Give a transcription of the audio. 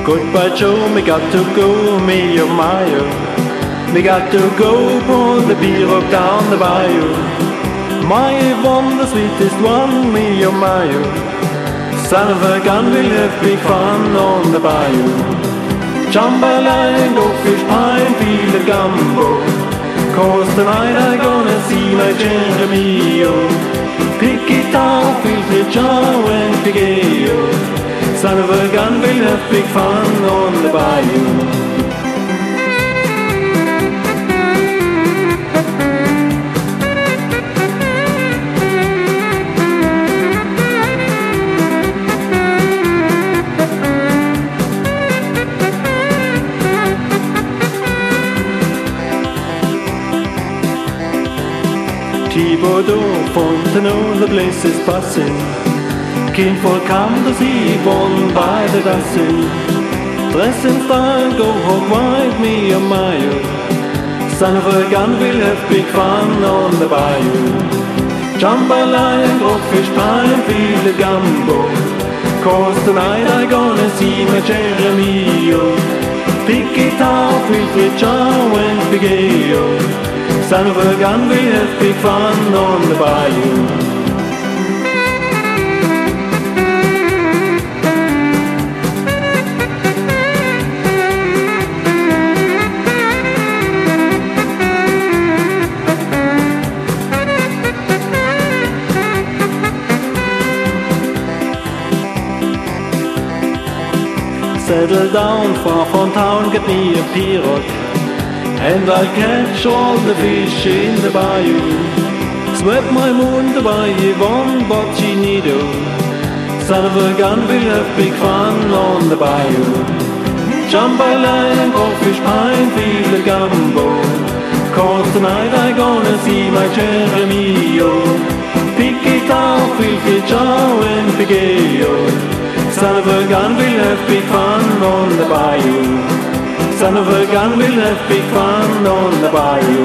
Goodbye Joe, me got to go, me oh my oh. Me got to go for the beer up down the bayou. My Yvonne, the sweetest one, me oh my oh. Son of a gun, we'll have big fun on the bayou. Jambalaya, go fish pie, feel the gumbo. 'Cause tonight I gonna see my Jeremy, oh. Pick it up, feel the jaw and pigay, oh. Son of a gun, we'll have big fun on the bayou. Thibodeau, Fontenot, the place is buzzing. Kinfolk come to see Yvonne by the dozen. Dress in style, go home wild, me oh my oh. Son of a gun, we'll have big fun on the bayou. Jambalaya, fish pie and feel the gumbo. 'Cause tonight I gonna see my Jeremy, oh. Pick it up with jaw and pigay, oh. Son of a gun, we have big fun on the bayou. Settle down far from town, get me a pirogue, and I'll catch all the fish in the bayou. Sweat my moon to buy Yvonne Boccinito. Son of a gun, we'll have big fun on the bayou. Jambalaya and crawfish pie and feel the gumbo. 'Cause tonight I gonna see my Jeremy, oh. Pick it up, feel the jaw and pigay, oh. Son of a gun, we'll have big fun on the bayou. Son of a gun, we'll have big fun on the bayou.